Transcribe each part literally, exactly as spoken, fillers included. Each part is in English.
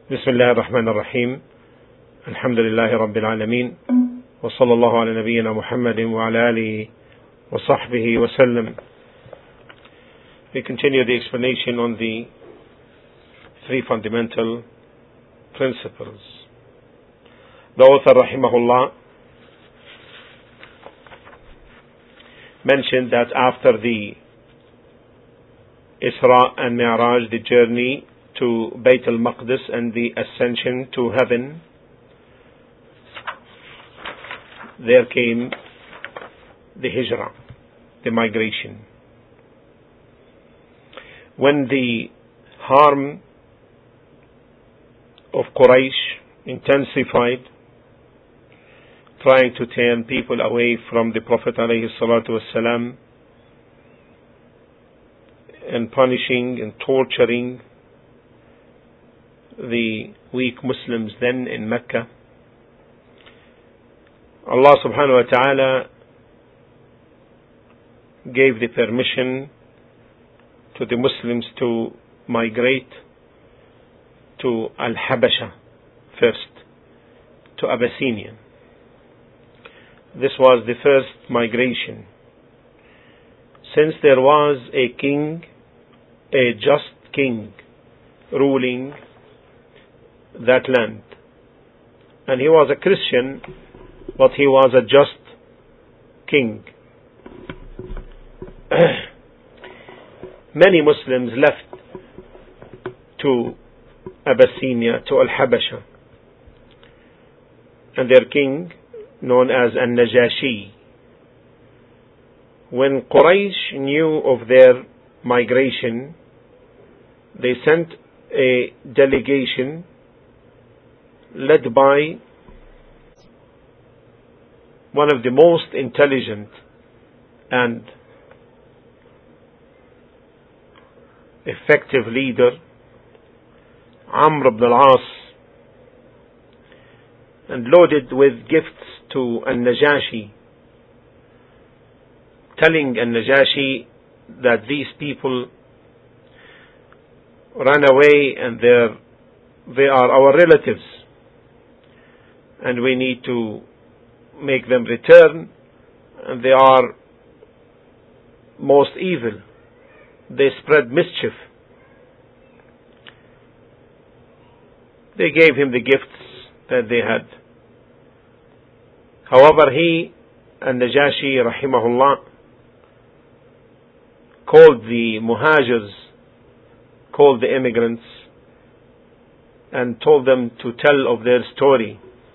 بسم الله الرحمن الرحيم الحمد لله رب العالمين وصلى الله على نبينا محمد وعلى آله وصحبه وسلم. We continue the explanation on the three fundamental principles. The author rahimahullah mentioned that after the Isra and Mi'raj, the journey to Bayt al-Maqdis and the ascension to heaven, there came the hijrah, the migration. When the harm of Quraysh intensified, trying to turn people away from the Prophet alayhi salatu wasalam, and punishing and torturing the weak Muslims then in Mecca, Allah subhanahu wa ta'ala gave the permission to the Muslims to migrate to Al-Habasha first, to Abyssinia. This was the first migration. Since there was a king, a just king, ruling that land, and he was a Christian, but he was a just king. Many Muslims left to Abyssinia, to Al-Habasha, and their king, known as An-Najashi, when Quraysh knew of their migration, they sent a delegation led by one of the most intelligent and effective leader, Amr ibn al-As, and loaded with gifts to An-Najashi, telling An-Najashi that these people ran away and they're, they are our relatives, and we need to make them return, and they are most evil. They spread mischief. They gave him the gifts that they had. However, he, An-Najashi rahimahullah, called the Muhajirs, called the immigrants, and told them to tell of their story.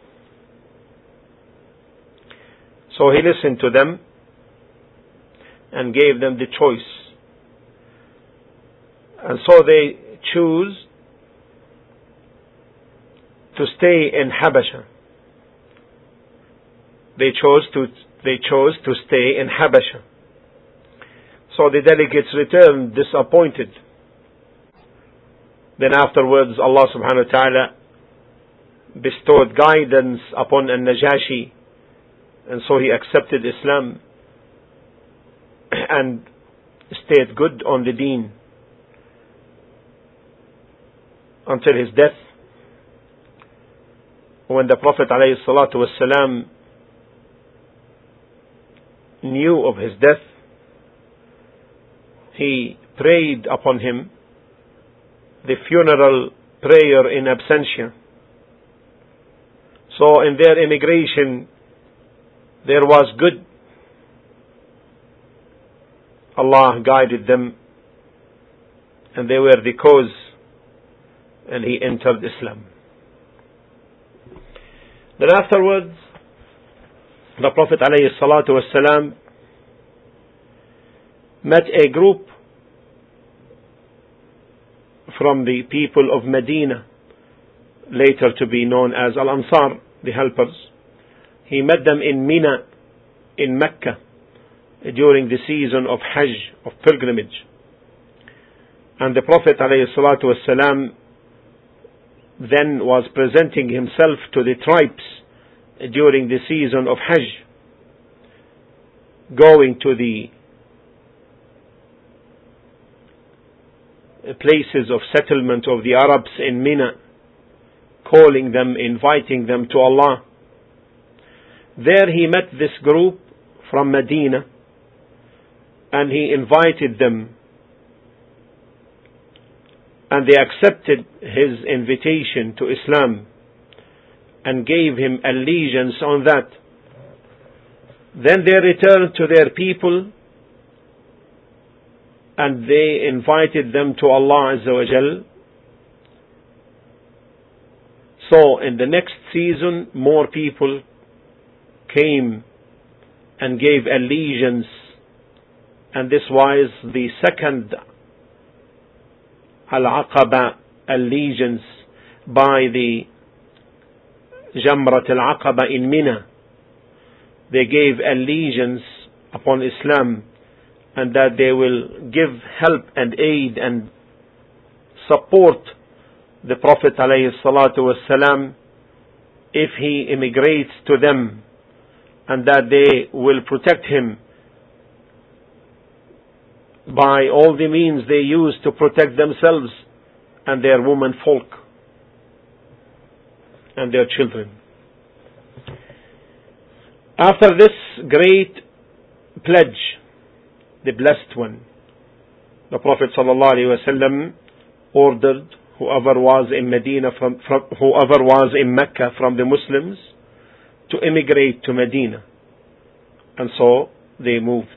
So he listened to them and gave them the choice. And so they choose to stay in Habasha. They chose to they chose to stay in Habasha. So the delegates returned disappointed. Then afterwards Allah subhanahu wa ta'ala bestowed guidance upon An-Najashi, and so he accepted Islam and stayed good on the deen until his death. When the Prophet alayhi salatu wasalam knew of his death, he prayed upon him the funeral prayer in absentia. So in their immigration there was good. Allah guided them, and they were the cause, and he entered Islam. Then afterwards, the Prophet alayhi salatu wasalam met a group from the people of Medina, later to be known as Al-Ansar, the helpers. He met them in Mina, in Mecca, during the season of Hajj, of pilgrimage. And the Prophet ﷺ then was presenting himself to the tribes during the season of Hajj, going to the places of settlement of the Arabs in Mina, calling them, inviting them to Allah. There he met this group from Medina, and he invited them, and they accepted his invitation to Islam and gave him allegiance on that. Then they returned to their people and they invited them to Allah Azza wa Jal. So in the next season, more people came and gave allegiance, and this was the second Al-Aqaba allegiance by the Jamrat Al-Aqaba in Mina. They gave allegiance upon Islam, and that they will give help and aid and support the Prophet alayhi salatu wasalam if he immigrates to them, and that they will protect him by all the means they use to protect themselves and their women folk and their children. After this great pledge, the blessed one, the Prophet ﷺ ordered whoever was in Medina from, from whoever was in Mecca from the Muslims to immigrate to Medina, and so they moved.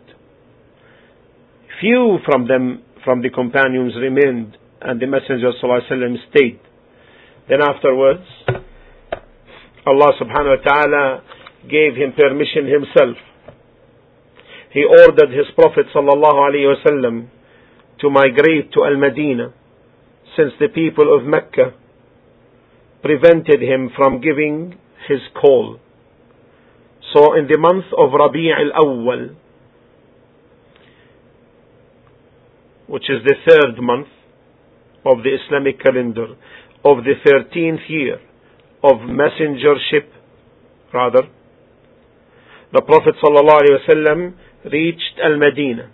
Few from them, from the companions, remained, and the Messenger ﷺ stayed. Then afterwards, Allah subhanahu wa ta'ala gave him permission himself. He ordered his Prophet sallallahu alaihi wasallam to migrate to Al-Madinah, since the people of Mecca prevented him from giving his call. So in the month of Rabi' al-Awwal, which is the third month of the Islamic calendar, of the thirteenth year of messengership, rather, the Prophet ﷺ reached Al-Madinah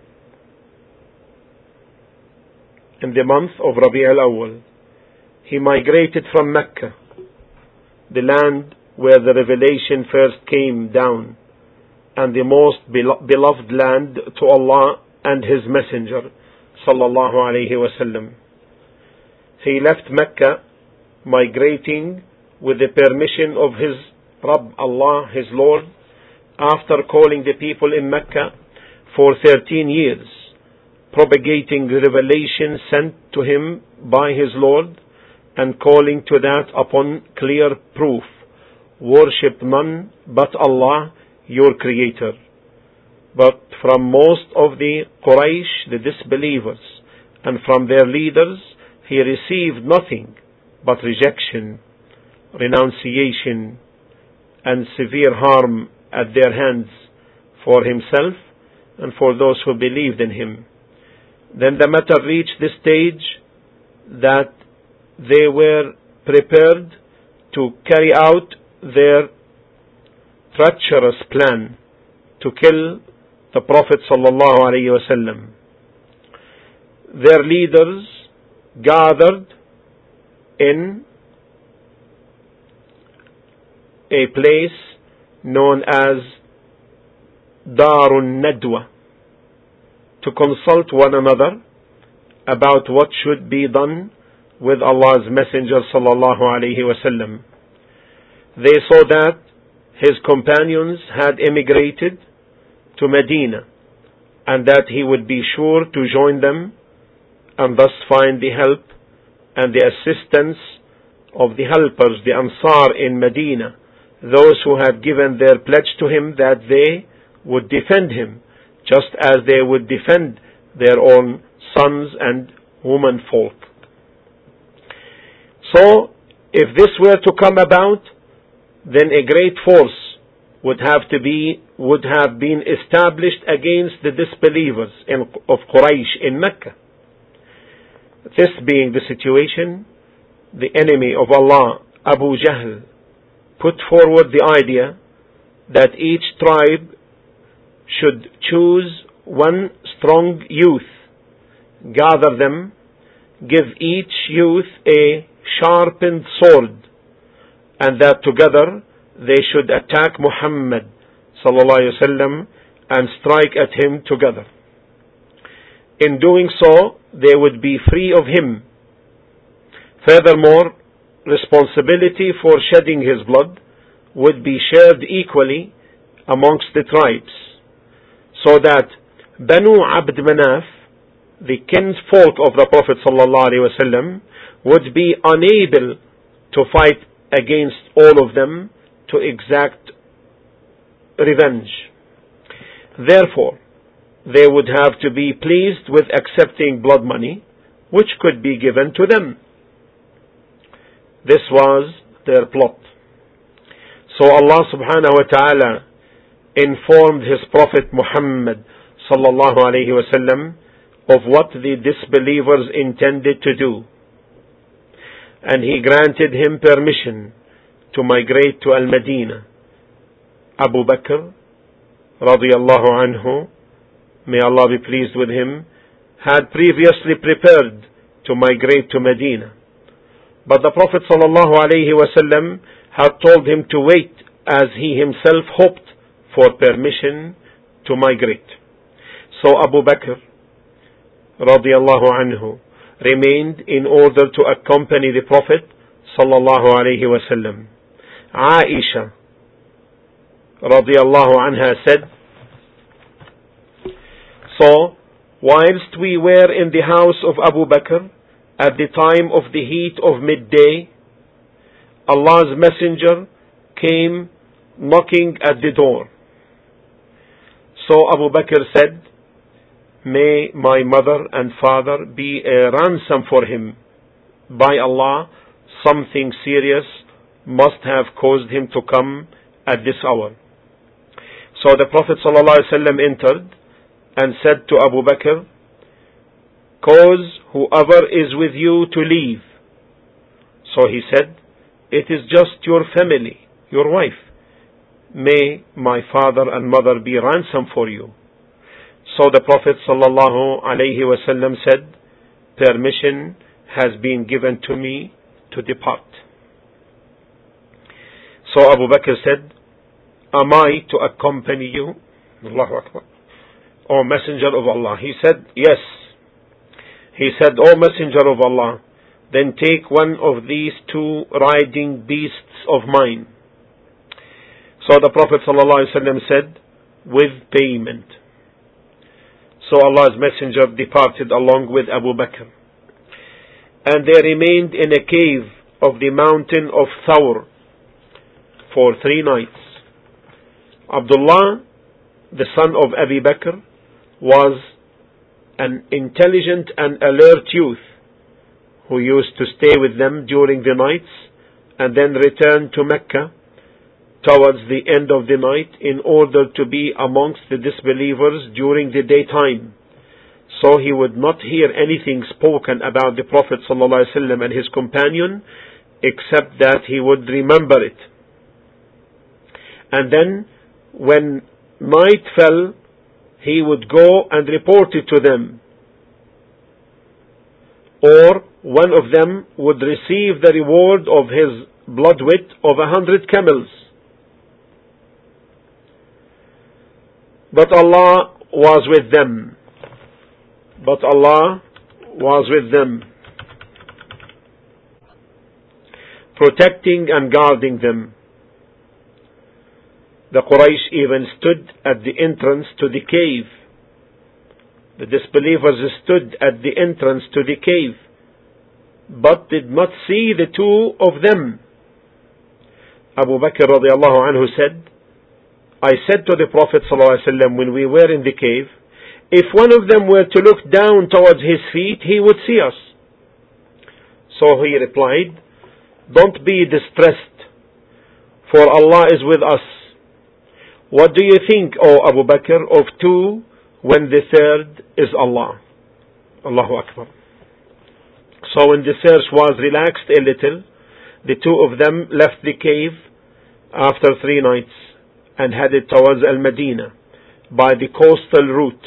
in the month of Rabi' al-Awwal. He migrated from Mecca, the land where the revelation first came down, and the most beloved land to Allah and His Messenger sallallahu alayhi wasallam. He left Mecca, migrating with the permission of his Rabb, Allah, his Lord, after calling the people in Mecca for thirteen years, propagating the revelation sent to him by his Lord, and calling to that upon clear proof: worship none but Allah, your Creator. But from most of the Quraysh, the disbelievers, and from their leaders, he received nothing but rejection, renunciation, and severe harm at their hands for himself and for those who believed in him. Then the matter reached the stage that they were prepared to carry out their treacherous plan to kill the Prophet sallallahu alaihi wasallam. Their leaders gathered in a place known as Darun Nadwa to consult one another about what should be done with Allah's Messenger sallallahu alaihi wasallam. They saw that his companions had immigrated to Medina, and that he would be sure to join them and thus find the help and the assistance of the helpers, the Ansar in Medina, those who had given their pledge to him that they would defend him, just as they would defend their own sons and women folk. So, if this were to come about, then a great force would have to be would have been established against the disbelievers in, of Quraysh in Mecca. This being the situation, the enemy of Allah, Abu Jahl, put forward the idea that each tribe should choose one strong youth, gather them, give each youth a sharpened sword, and that together they should attack Muhammad sallallahu alaihi wasallam and strike at him together. In doing so, they would be free of him. Furthermore, responsibility for shedding his blood would be shared equally amongst the tribes, so that Banu Abd Manaf, the kinsfolk of the Prophet sallallahu alaihi wasallam, would be unable to fight against all of them to exact revenge. Therefore, they would have to be pleased with accepting blood money, which could be given to them. This was their plot. So Allah subhanahu wa ta'ala informed His Prophet Muhammad sallallahu alayhi wa sallam of what the disbelievers intended to do. And He granted him permission to migrate to Al-Madinah. Abu Bakr radiyallahu anhu, may Allah be pleased with him, had previously prepared to migrate to Medina. But the Prophet sallallahu alayhi wa sallam had told him to wait, as he himself hoped for permission to migrate. So Abu Bakr radiyallahu anhu remained in order to accompany the Prophet sallallahu alayhi wa sallam. Aisha radiyallahu anha said, so whilst we were in the house of Abu Bakr at the time of the heat of midday, Allah's messenger came knocking at the door. So Abu Bakr said, may my mother and father be a ransom for him. By Allah, something serious must have caused him to come at this hour. So the Prophet ﷺ entered and said to Abu Bakr, cause whoever is with you to leave. So he said, it is just your family, your wife. May my father and mother be ransom for you. So the Prophet sallallahu alayhi wasallam said, permission has been given to me to depart. So Abu Bakr said, am I to accompany you? Allahu Akbar. O Messenger of Allah. He said, yes. He said, O Messenger of Allah, then take one of these two riding beasts of mine. So the Prophet ﷺ said, with payment. So Allah's Messenger departed along with Abu Bakr. And they remained in a cave of the mountain of Thawr for three nights. Abdullah, the son of Abu Bakr, was an intelligent and alert youth who used to stay with them during the nights and then return to Mecca towards the end of the night in order to be amongst the disbelievers during the daytime. So he would not hear anything spoken about the Prophet ﷺ and his companion except that he would remember it. And then when night fell, he would go and report it to them. Or one of them would receive the reward of his blood wit of a hundred camels. But Allah was with them. But Allah was with them, protecting and guarding them. The Quraysh even stood at the entrance to the cave. The disbelievers stood at the entrance to the cave, but did not see the two of them. Abu Bakr radiallahu anhu said, I said to the Prophet ﷺ when we were in the cave, if one of them were to look down towards his feet, he would see us. So he replied, don't be distressed, for Allah is with us. What do you think, O Abu Bakr, of two when the third is Allah? Allahu Akbar. So when the search was relaxed a little, the two of them left the cave after three nights and headed towards Al-Madinah by the coastal route.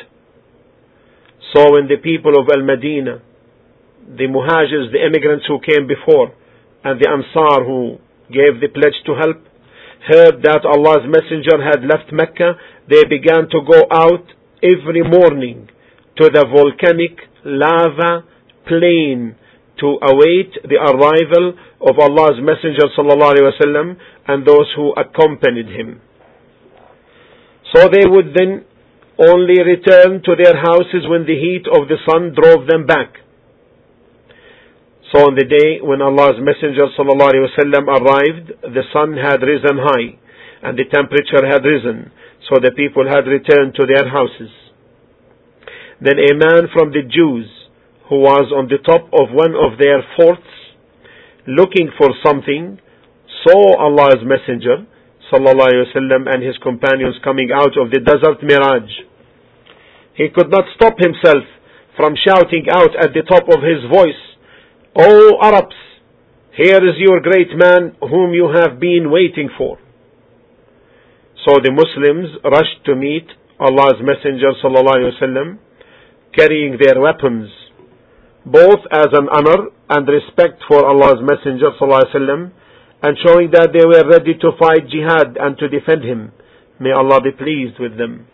So when the people of Al-Madinah, the Muhajirs, the immigrants who came before, and the Ansar who gave the pledge to help heard that Allah's Messenger had left Mecca, they began to go out every morning to the volcanic lava plain to await the arrival of Allah's Messenger sallallahu alaihi wasallam and those who accompanied him. So they would then only return to their houses when the heat of the sun drove them back. So on the day when Allah's Messenger sallallahu alaihi wasallam arrived, the sun had risen high and the temperature had risen, so the people had returned to their houses. Then a man from the Jews who was on the top of one of their forts looking for something saw Allah's Messenger sallallahu alaihi wasallam and his companions coming out of the desert mirage. He could not stop himself from shouting out at the top of his voice, "O Arabs, here is your great man whom you have been waiting for." So the Muslims rushed to meet Allah's Messenger sallallahu alaihi wasallam, carrying their weapons, both as an honor and respect for Allah's Messenger sallallahu alaihi wasallam, and showing that they were ready to fight jihad and to defend him. May Allah be pleased with them.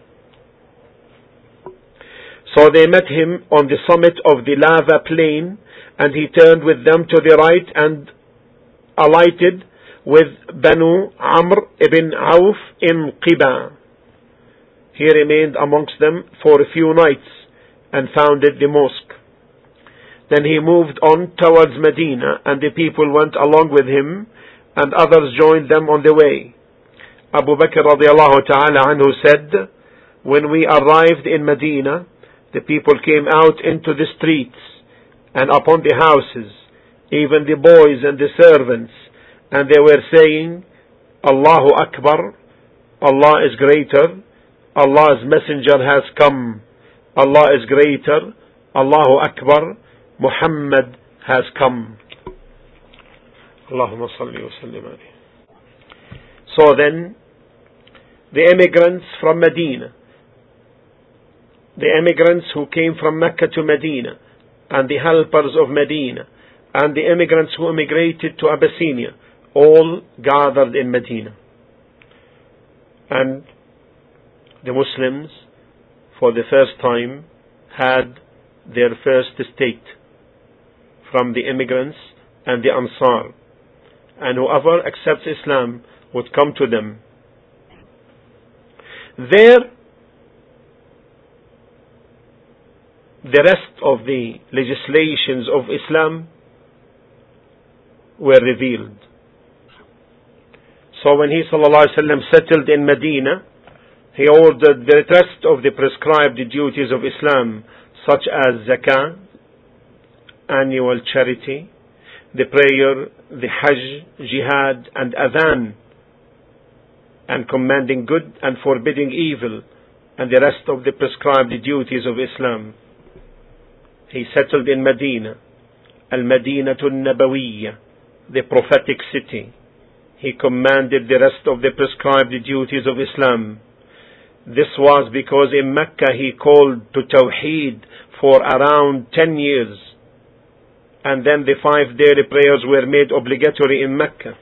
So they met him on the summit of the lava plain, and he turned with them to the right and alighted with Banu Amr ibn Auf in Qiba. He remained amongst them for a few nights and founded the mosque. Then he moved on towards Medina, and the people went along with him, and others joined them on the way. Abu Bakr radiallahu ta'ala anhu said, when we arrived in Medina, the people came out into the streets and upon the houses, even the boys and the servants, and they were saying, Allahu Akbar, Allah is greater, Allah's Messenger has come, Allah is greater, Allahu Akbar, Muhammad has come. Allahumma salli wa sallim alayhi. So then, the immigrants from Medina, the immigrants who came from Mecca to Medina, and the helpers of Medina, and the immigrants who immigrated to Abyssinia, all gathered in Medina. And the Muslims, for the first time, had their first state from the immigrants and the Ansar. And whoever accepts Islam would come to them. There, the rest of the legislations of Islam were revealed. So when he sallallahu alaihi wasallam settled in Medina, he ordered the rest of the prescribed duties of Islam, such as zakah, annual charity, the prayer, the hajj, jihad, and adhan, and commanding good and forbidding evil, and the rest of the prescribed duties of Islam. He settled in Medina, Al-Madinatul Nabawiyya, the prophetic city. He commanded the rest of the prescribed duties of Islam. This was because in Mecca he called to Tawheed for around ten years, and then the five daily prayers were made obligatory in Mecca.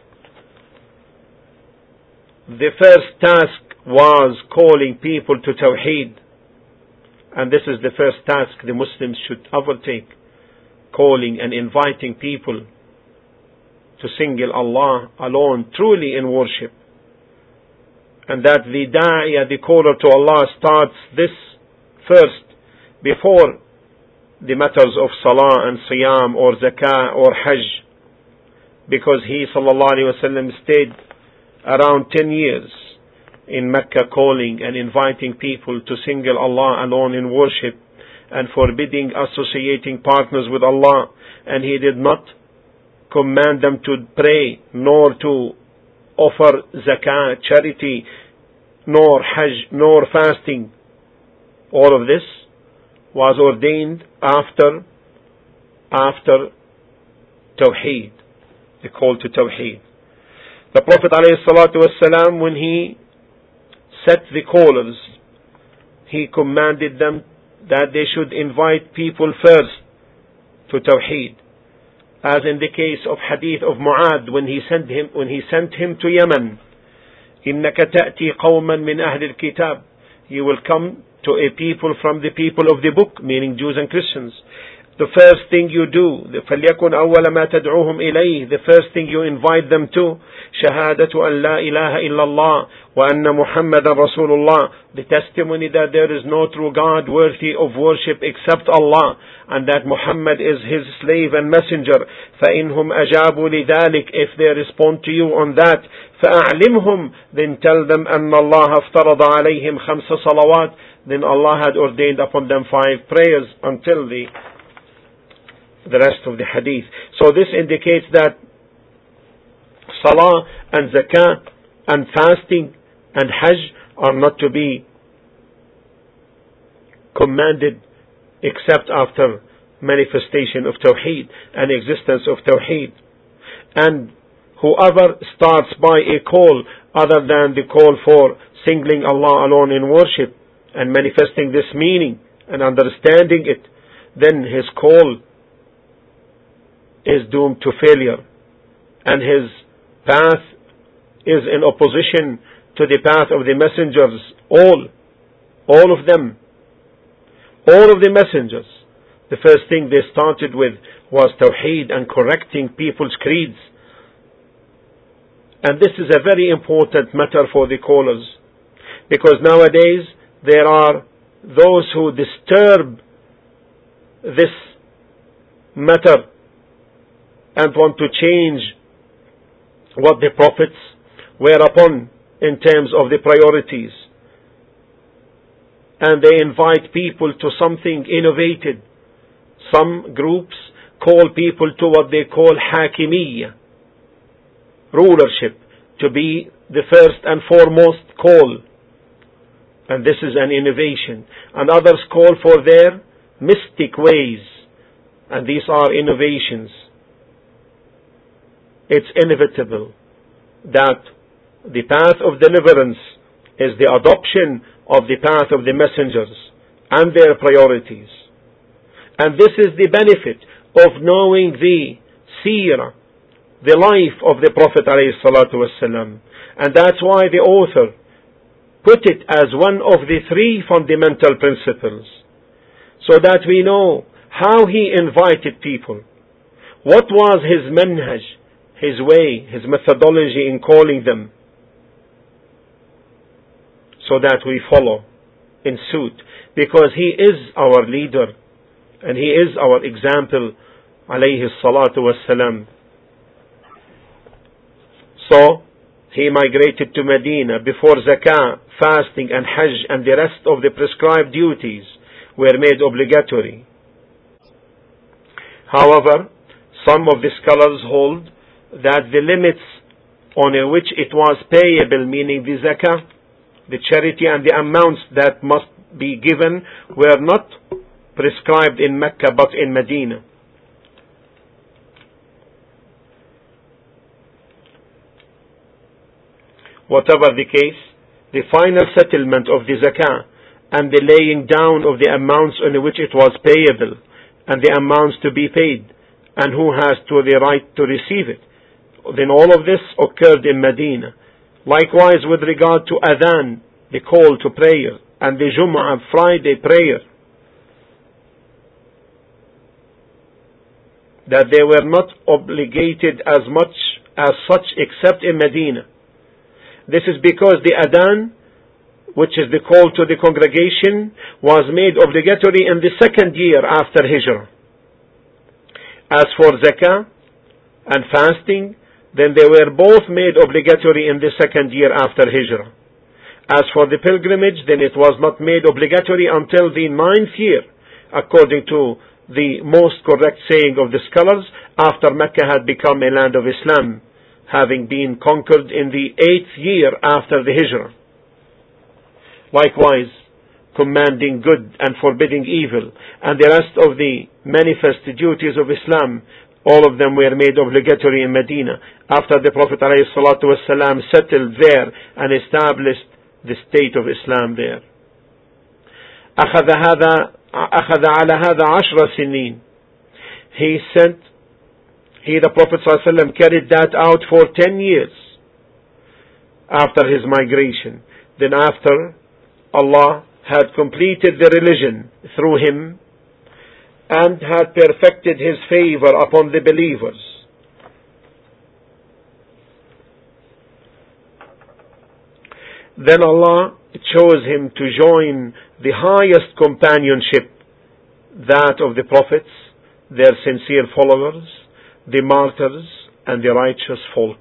The first task was calling people to Tawheed, and this is the first task the Muslims should undertake, calling and inviting people to single Allah alone truly in worship, and that the da'iyah, the caller to Allah, starts this first before the matters of salah and siyam or zakah or hajj, because he sallallahu alaihi wasallam stayed around ten years in Mecca calling and inviting people to single Allah alone in worship and forbidding associating partners with Allah, and he did not command them to pray, nor to offer zakah, charity, nor hajj, nor fasting. All of this was ordained after after Tawheed, the call to Tawheed. The Prophet ﷺ, when he set the callers, he commanded them that they should invite people first to Tawheed, as in the case of hadith of Mu'ad when he sent him when he sent him to Yemen. إنك تأتي قوما من أهل الكتاب. You will come to a people from the people of the book, meaning Jews and Christians. The first thing you do, فليكن أول ما تدعوهم إليه, the first thing you invite them to, شهادة أن لا إله إلا الله وأن محمد رسول الله, the testimony that there is no true God worthy of worship except Allah, and that Muhammad is his slave and messenger. فإنهم أجابوا لذلك, if they respond to you on that, فأعلمهم, then tell them أن الله افترض عليهم خمس صلوات, then Allah had ordained upon them five prayers, until the the rest of the hadith. So this indicates that salah and zakah and fasting and hajj are not to be commanded except after manifestation of tawheed and existence of tawheed. And whoever starts by a call other than the call for singling Allah alone in worship and manifesting this meaning and understanding it, then his call is doomed to failure, and his path is in opposition to the path of the messengers, all, all of them, all of the messengers. The first thing they started with was tawheed and correcting people's creeds. And this is a very important matter for the callers, because nowadays there are those who disturb this matter and want to change what the prophets were upon in terms of the priorities. And they invite people to something innovated. Some groups call people to what they call hakimiyya, rulership, to be the first and foremost call. And this is an innovation. And others call for their mystic ways. And these are innovations. It's inevitable that the path of deliverance is the adoption of the path of the messengers and their priorities. And this is the benefit of knowing the seerah, the life of the Prophet ﷺ. And that's why the author put it as one of the three fundamental principles, so that we know how he invited people, what was his manhaj, his way, his methodology in calling them, so that we follow in suit, because he is our leader and he is our example, alayhi salatu wassalam. So he migrated to Medina before zakah, fasting and hajj and the rest of the prescribed duties were made obligatory. However, some of the scholars hold that the limits on which it was payable, meaning the zakah, the charity and the amounts that must be given, were not prescribed in Mecca but in Medina. Whatever the case, the final settlement of the zakah and the laying down of the amounts on which it was payable and the amounts to be paid and who has to the right to receive it, then all of this occurred in Medina. Likewise with regard to adhan, the call to prayer, and the Jum'ah, Friday prayer, that they were not obligated as much as such except in Medina. This is because the adhan, which is the call to the congregation, was made obligatory in the second year after Hijrah. As for zakah and fasting, then they were both made obligatory in the second year after Hijrah. As for the pilgrimage, then it was not made obligatory until the ninth year, according to the most correct saying of the scholars, after Mecca had become a land of Islam, having been conquered in the eighth year after the Hijrah. Likewise, commanding good and forbidding evil, and the rest of the manifest duties of Islam, all of them were made obligatory in Medina, after the Prophet ﷺ settled there and established the state of Islam there. أخذ هذا أخذ على هذا عشر سنين. He sent He, the Prophet ﷺ, carried that out for ten years after his migration. Then after Allah had completed the religion through him and had perfected his favor upon the believers, then Allah chose him to join the highest companionship, that of the prophets, their sincere followers, the martyrs, and the righteous folk.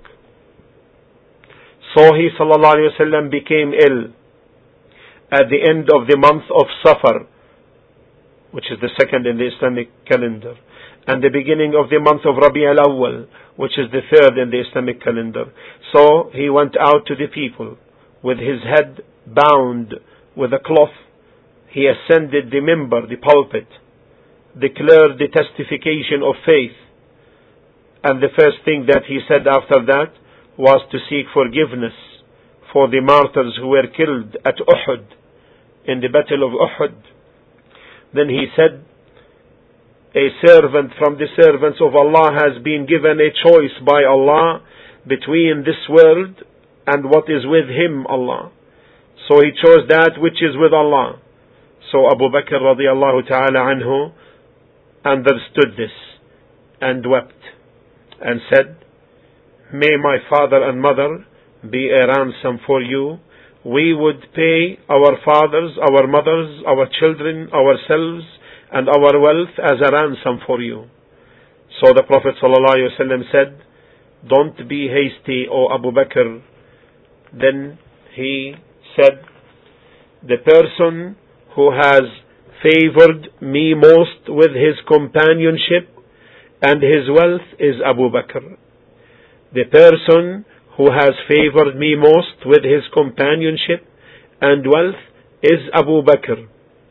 So he sallallahu alaihi wasallam became ill at the end of the month of Safar, which is the second in the Islamic calendar, and the beginning of the month of Rabi' al-Awwal, which is the third in the Islamic calendar. So he went out to the people with his head bound with a cloth. He ascended the minbar, the pulpit, declared the testification of faith, and the first thing that he said after that was to seek forgiveness for the martyrs who were killed at Uhud, in the battle of Uhud. Then he said, a servant from the servants of Allah has been given a choice by Allah between this world and what is with him, Allah. So he chose that which is with Allah. So Abu Bakr radiallahu ta'ala anhu understood this and wept and said, may my father and mother be a ransom for you. We would pay our fathers, our mothers, our children, ourselves, and our wealth as a ransom for you. So the Prophet ﷺ said, don't be hasty, O Abu Bakr. Then he said, the person who has favored me most with his companionship and his wealth is Abu Bakr. The person who has favored me most with his companionship and wealth is Abu Bakr.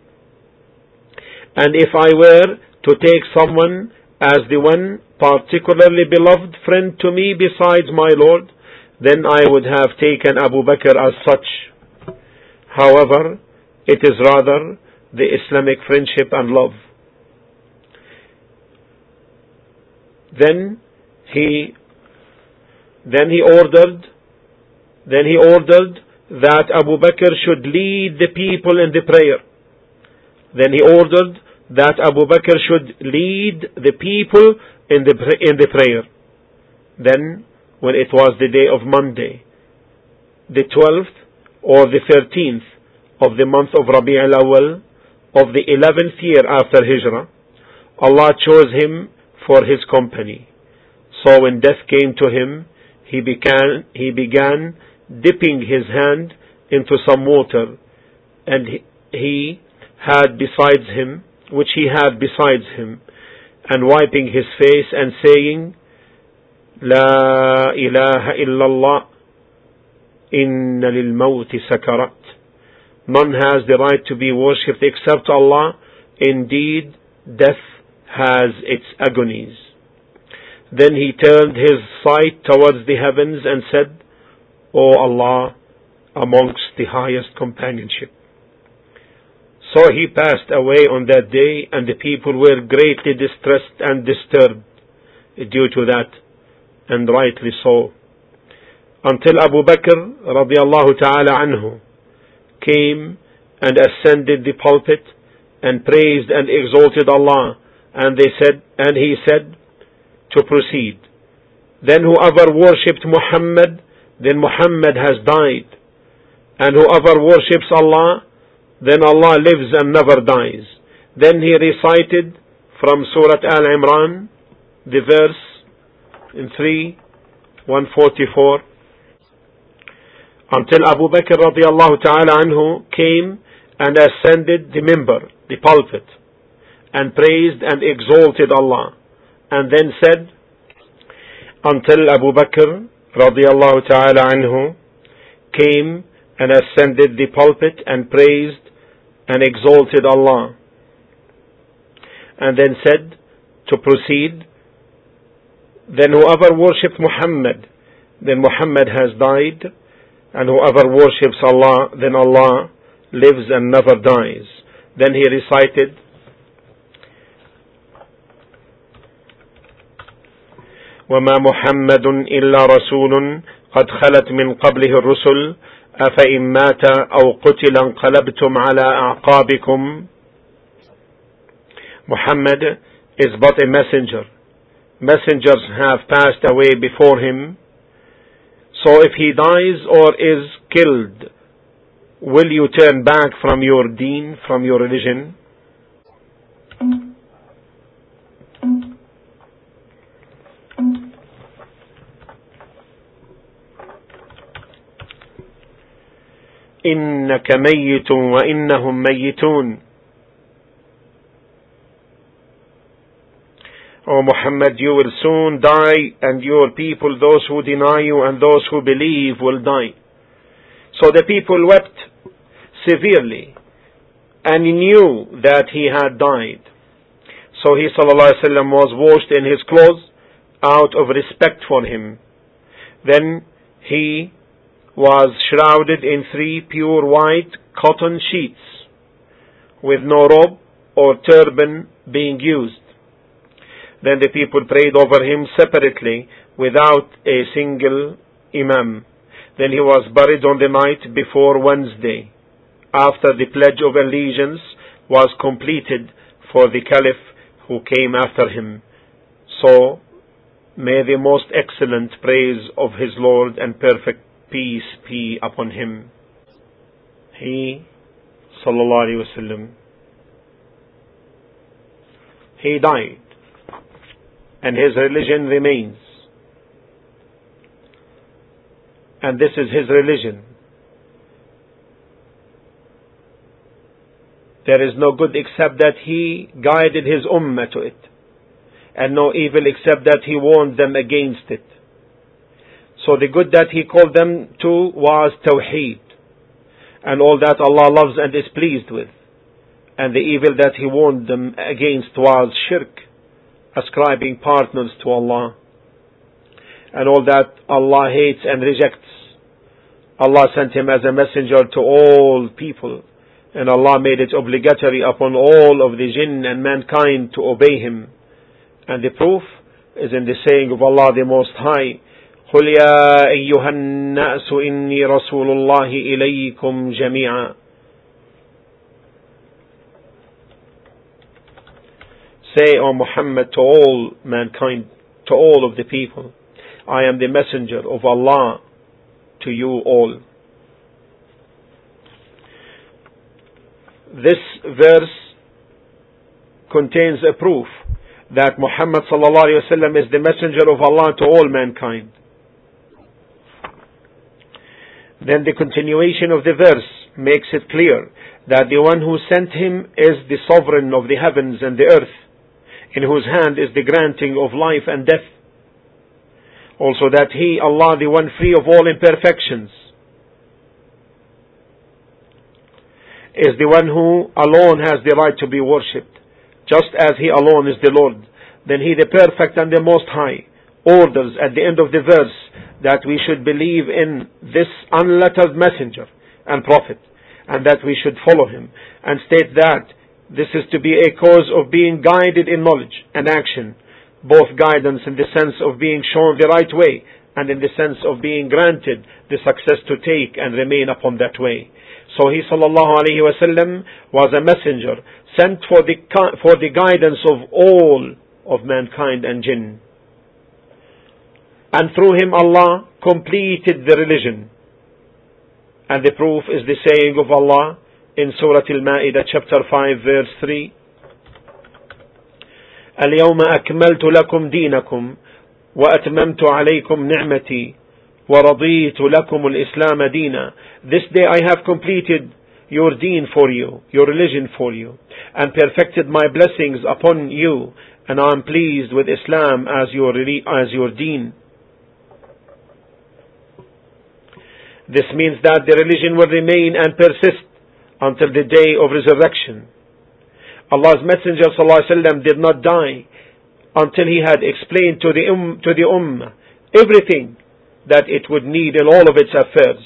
And if I were to take someone as the one particularly beloved friend to me besides my Lord, then I would have taken Abu Bakr as such. However, it is rather the Islamic friendship and love. Then he Then he ordered, then he ordered that Abu Bakr should lead the people in the prayer. Then he ordered that Abu Bakr should lead the people in the in the prayer. Then, when it was the day of Monday, the twelfth or the thirteenth of the month of Rabi' al-Awwal of the eleventh year after Hijrah, Allah chose him for his company. So when death came to him, he began, he began dipping his hand into some water, and he, he had besides him, which he had besides him, and wiping his face and saying, La ilaha illallah, inna lil mawti sakarat. None has the right to be worshipped except Allah. Indeed, death has its agonies. Then he turned his sight towards the heavens and said, O Allah, amongst the highest companionship. So he passed away on that day, and the people were greatly distressed and disturbed due to that, and rightly so. Until Abu Bakr radiallahu ta'ala anhu came and ascended the pulpit and praised and exalted Allah, and they said, and he said, to proceed. Then whoever worshipped Muhammad, then Muhammad has died. And whoever worships Allah, then Allah lives and never dies. Then he recited from Surah Al-Imran, the verse in three, one forty-four, until Abu Bakr radiallahu ta'ala anhu came and ascended the minbar, the pulpit, and praised and exalted Allah. And then said, until Abu Bakr radiallahu ta'ala anhu came and ascended the pulpit and praised and exalted Allah. And then said, to proceed, then whoever worshipped Muhammad, then Muhammad has died, and whoever worships Allah, then Allah lives and never dies. Then he recited, وما محمد إلا رسول قد خلت من قبله الرسل أفإن مات أو قتل انقلبتم على أعقابكم. Muhammad is but a messenger. Messengers have passed away before him. So if he dies or is killed, will you turn back from your deen, from your religion? إنك ميت وإنهم ميتون. O Muhammad, you will soon die, and your people, those who deny you and those who believe, will die. So the people wept severely and knew that he had died. So he sallallahu alaihi wasallam was washed in his clothes out of respect for him. Then he was shrouded in three pure white cotton sheets, with no robe or turban being used. Then the people prayed over him separately without a single imam. Then he was buried on the night before Wednesday, after the pledge of allegiance was completed for the caliph who came after him. So may the most excellent praise of his Lord and perfect peace be upon him. He, sallallahu alaihi wasallam, he died, and his religion remains. And this is his religion. There is no good except that he guided his ummah to it, and no evil except that he warned them against it. So the good that he called them to was Tawheed, and all that Allah loves and is pleased with. And the evil that he warned them against was shirk, ascribing partners to Allah, and all that Allah hates and rejects. Allah sent him as a messenger to all people, and Allah made it obligatory upon all of the jinn and mankind to obey him. And the proof is in the saying of Allah the Most High, قُلْ يَا أَيُّهَا النَّاسُ إِنِّي رَسُولُ اللَّهِ إِلَيْكُمْ جَمِيعًا. Say, O Muhammad, to all mankind, to all of the people, I am the messenger of Allah to you all. This verse contains a proof that Muhammad sallallahu alaihi wasallam is the messenger of Allah to all mankind. Then the continuation of the verse makes it clear that the one who sent him is the sovereign of the heavens and the earth, in whose hand is the granting of life and death. Also that he, Allah, the one free of all imperfections, is the one who alone has the right to be worshipped, just as he alone is the Lord. Then he, the perfect and the most high, orders at the end of the verse that we should believe in this unlettered messenger and prophet, and that we should follow him, and state that this is to be a cause of being guided in knowledge and action, both guidance in the sense of being shown the right way, and in the sense of being granted the success to take and remain upon that way. So he sallallahu alaihi wasallam was a messenger sent for the for the guidance of all of mankind and jinn. And through him Allah completed the religion. And the proof is the saying of Allah in Surah Al-Ma'idah chapter five verse three. اليوم أكملت لكم دينكم وأتممت عليكم نعمتي وَرَضِيتُ لَكُمُ الْإِسْلَامَ دِينًا. This day I have completed your deen for you, your religion for you, and perfected my blessings upon you, and I am pleased with Islam as your, as your deen. This means that the religion will remain and persist until the day of resurrection. Allah's Messenger ﷺ did not die until he had explained to the, um, to the Ummah everything that it would need in all of its affairs.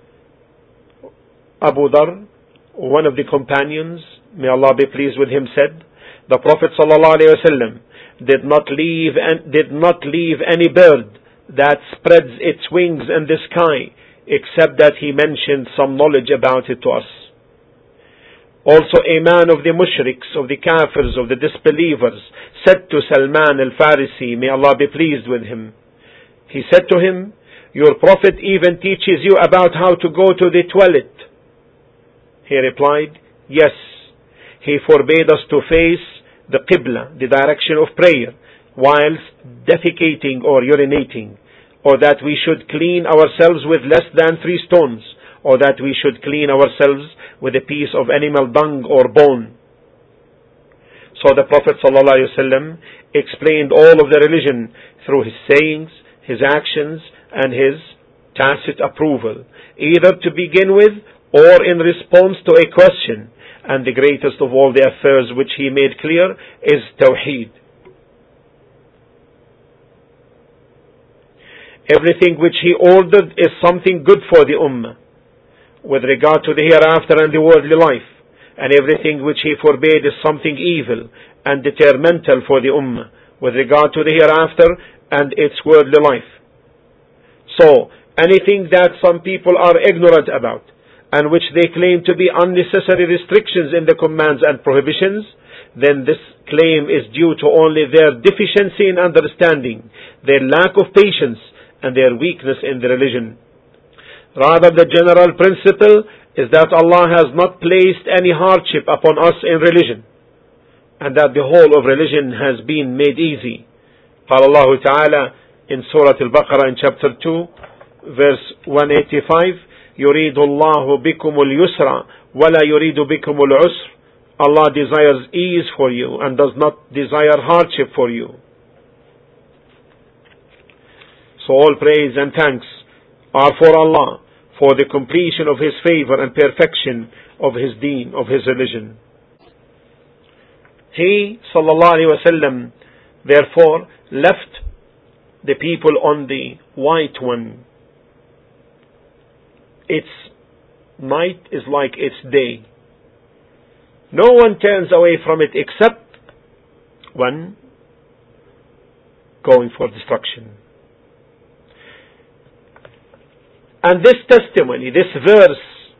Abu Dhar, one of the companions, may Allah be pleased with him, said, the Prophet ﷺ did not leave and did not leave any bird that spreads its wings in the sky, except that he mentioned some knowledge about it to us. Also, a man of the mushriks, of the kafirs, of the disbelievers, said to Salman al-Farisi, may Allah be pleased with him, he said to him, your prophet even teaches you about how to go to the toilet. He replied, yes, he forbade us to face the Qibla, the direction of prayer, whilst defecating or urinating, or that we should clean ourselves with less than three stones, or that we should clean ourselves with a piece of animal dung or bone. So the Prophet ﷺ explained all of the religion through his sayings, his actions, and his tacit approval, either to begin with or in response to a question. And the greatest of all the affairs which he made clear is Tawheed. Everything which he ordered is something good for the Ummah, with regard to the hereafter and the worldly life, and everything which he forbade is something evil and detrimental for the Ummah, with regard to the hereafter and its worldly life. So, anything that some people are ignorant about, and which they claim to be unnecessary restrictions in the commands and prohibitions, then this claim is due to only their deficiency in understanding, their lack of patience, and their weakness in the religion. Rather, the general principle is that Allah has not placed any hardship upon us in religion, and that the whole of religion has been made easy. قال الله تعالى in Surah Al-Baqarah in chapter two, verse one eighty-five, يريد الله بكم اليسر ولا يريد بكم العسر. Allah desires ease for you and does not desire hardship for you. So all praise and thanks are for Allah, for the completion of His favor and perfection of His deen, of His religion. He, sallallahu alaihi wasallam, therefore left the people on the white one. Its night is like its day. No one turns away from it except one going for destruction. And this testimony, this verse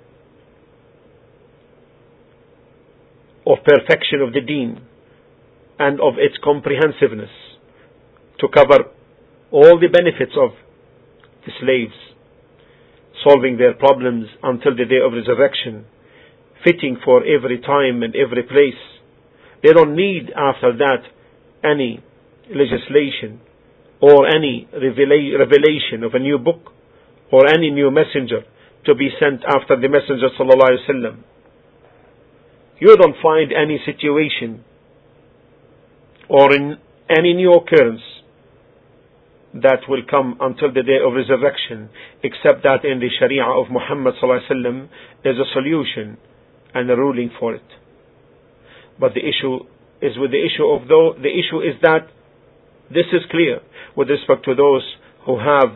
of perfection of the deen and of its comprehensiveness to cover all the benefits of the slaves, solving their problems until the day of resurrection, fitting for every time and every place. They don't need after that any legislation or any revela- revelation of a new book or any new messenger to be sent after the Messenger sallallahu alaihi wasallam. You don't find any situation or in any new occurrence that will come until the day of resurrection, except that in the Sharia of Muhammad sallallahu alaihi wasallam there's a solution and a ruling for it. But the issue is with the issue of though the issue is that this is clear with respect to those who have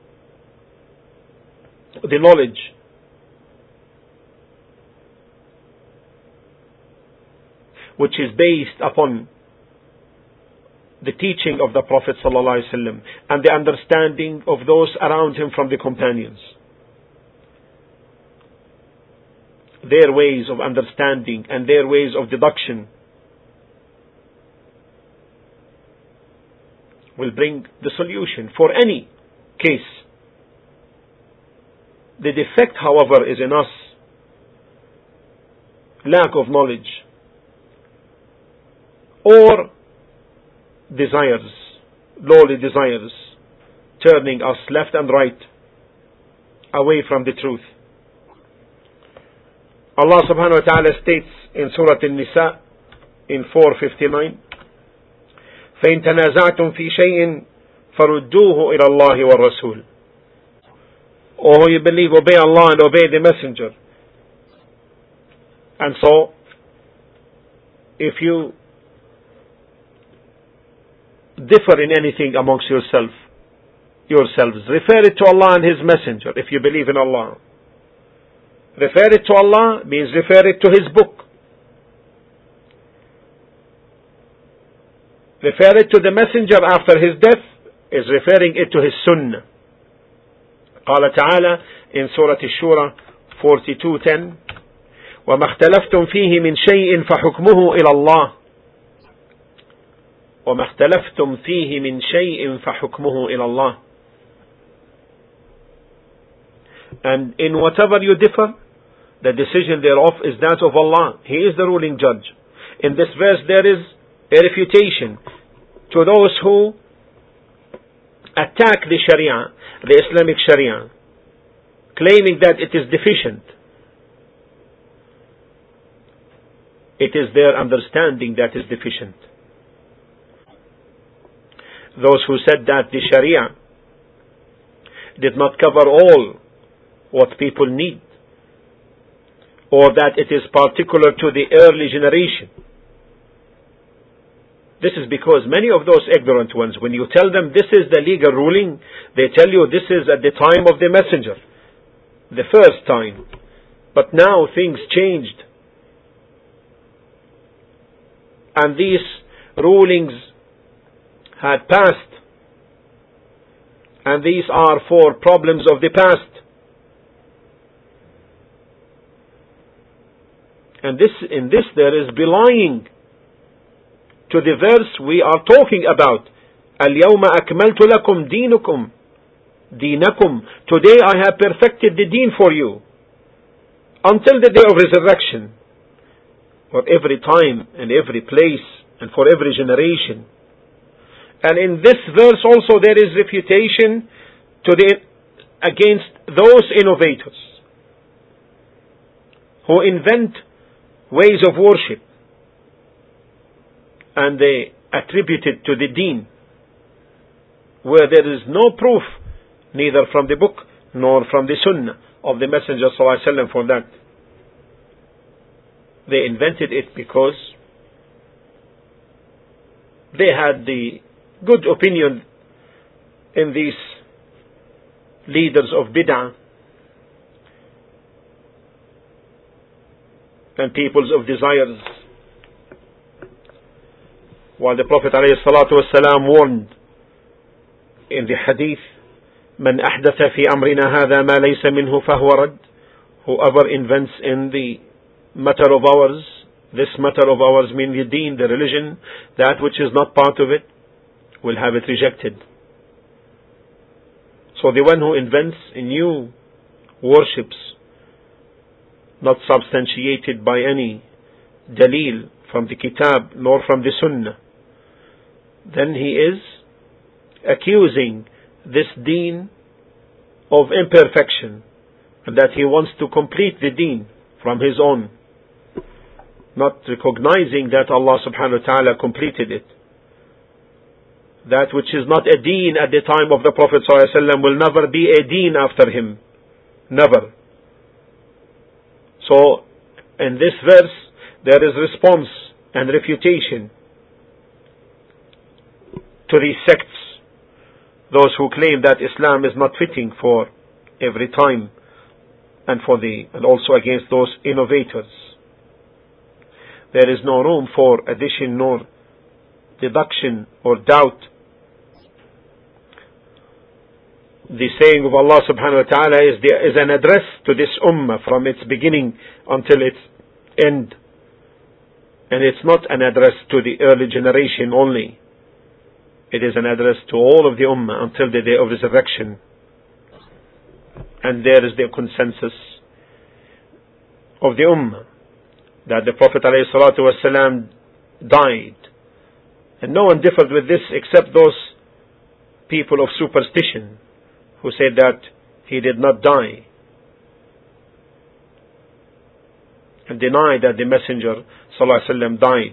the knowledge which is based upon the teaching of the Prophet ﷺ and the understanding of those around him from the companions. Their ways of understanding and their ways of deduction will bring the solution for any case. The defect, however, is in us. Lack of knowledge or desires, lowly desires, turning us left and right away from the truth. Allah subhanahu wa ta'ala states in Surah An-Nisa in four fifty-nine, فَإِن تَنَازَعْتُمْ فِي شَيْءٍ فَرُدُّوهُ إِلَى اللَّهِ وَالرَّسُولِ. O who you believe, obey Allah and obey the Messenger. And so, if you differ in anything amongst yourself, yourselves, refer it to Allah and His Messenger if you believe in Allah. Refer it to Allah means refer it to His book. refer it to the messenger after his death is referring it to his sunnah. قال تعالى in Surah Ash-Shura forty-two ten وما اختلفتم فيه من شيء فحكمه إلى الله وما اختلفتم فيه من شيء فحكمه إلى الله. And in whatever you differ, the decision thereof is that of Allah. He is the ruling judge. In this verse there is a refutation to those who attack the Sharia, the Islamic Sharia, claiming that it is deficient. It is their understanding that is deficient. Those who said that the Sharia did not cover all what people need, or that it is particular to the early generation. This is because many of those ignorant ones, when you tell them this is the legal ruling, they tell you this is at the time of the messenger, the first time. But now things changed. And these rulings had passed. And these are for problems of the past. And this, in this there is belying to the verse we are talking about. اليوم أكملت لكم دينكم دينكم. Today I have perfected the deen for you. Until the day of resurrection. For every time and every place and for every generation. And in this verse also there is refutation to the, against those innovators who invent ways of worship and they attribute it to the deen where there is no proof neither from the book nor from the sunnah of the Messenger ﷺ for that. They invented it because they had the good opinion in these leaders of bid'ah and peoples of desires. While the Prophet ﷺ warned in the hadith, من أحدث في أمرنا هذا ما ليس منه فهو رد. Whoever invents in the matter of ours, this matter of ours means the deen, the religion, that which is not part of it, will have it rejected. So the one who invents a new worships, not substantiated by any dalil from the kitab nor from the sunnah, then he is accusing this deen of imperfection and that he wants to complete the deen from his own, not recognizing that Allah subhanahu wa ta'ala completed it. That which is not a deen at the time of the Prophet ﷺ will never be a deen after him. Never. So, in this verse, there is response and refutation to these sects, those who claim that Islam is not fitting for every time, and for the and also against those innovators. There is no room for addition nor deduction or doubt. The saying of Allah subhanahu wa ta'ala is, the, is an address to this ummah from its beginning until its end. And it's not an address to the early generation only. It is an address to all of the ummah until the day of resurrection. And there is the consensus of the ummah that the Prophet ﷺ died. And no one differed with this except those people of superstition who said that he did not die and denied that the Messenger ﷺ died.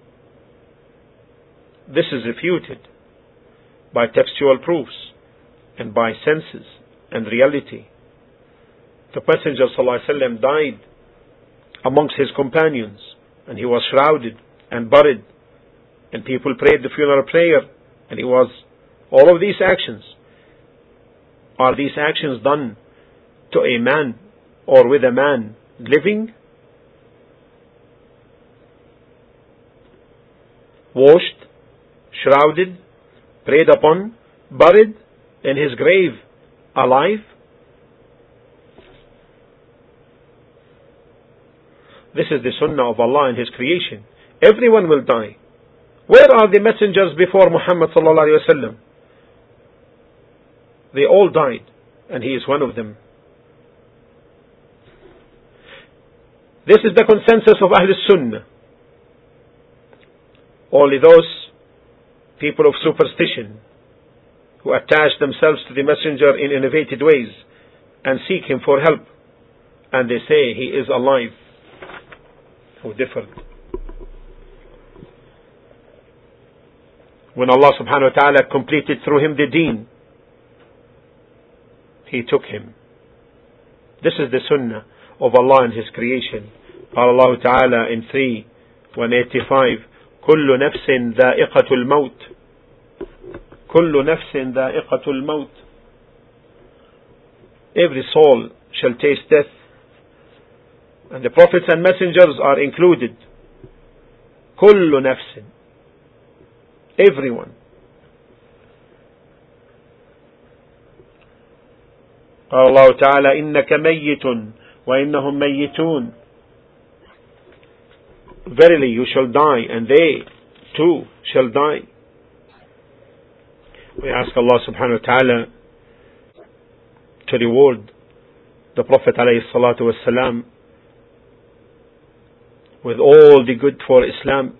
This is refuted by textual proofs and by senses and reality. The Messenger ﷺ died amongst his companions and he was shrouded and buried and people prayed the funeral prayer and he was, all of these actions, are these actions done to a man or with a man living? Washed, shrouded, prayed upon, buried in his grave alive? This is the sunnah of Allah and His creation. Everyone will die. Where are the messengers before Muhammad sallallahu alaihi wasallam? They all died, and he is one of them. This is the consensus of Ahl Sunnah. Only those people of superstition who attach themselves to the messenger in innovative ways and seek him for help, and they say he is alive, who differed. When Allah subhanahu wa ta'ala completed through him the deen, He took him. This is the sunnah of Allah and His creation. قال الله تعالى in three one eighty-five كل نفس ذائقة الموت كل نفس ذائقة الموت. Every soul shall taste death, and the prophets and messengers are included. كل نفس, everyone. قال الله تعالى إنك ميت وإنهم ميتون. Verily you shall die, and they too shall die. We ask Allah subhanahu wa ta'ala to reward the Prophet alayhi salatu wassalam with all the good for Islam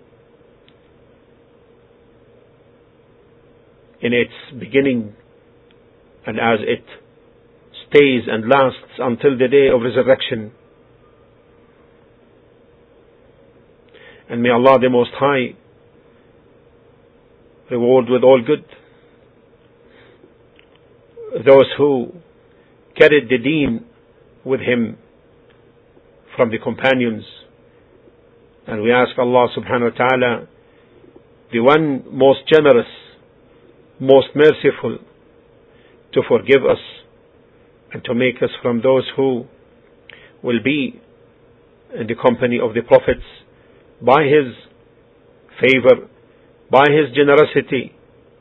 in its beginning, and as it stays and lasts until the day of resurrection. And may Allah the Most High reward with all good those who carried the deen with him from the companions. And we ask Allah subhanahu wa ta'ala, the one most generous, most merciful, to forgive us and to make us from those who will be in the company of the prophets by His favor, by His generosity.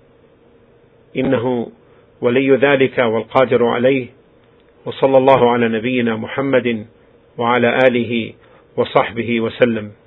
إنه ولي ذلك والقادر عليه وصلى الله على نبينا محمد وعلى آله وصحبه وسلم.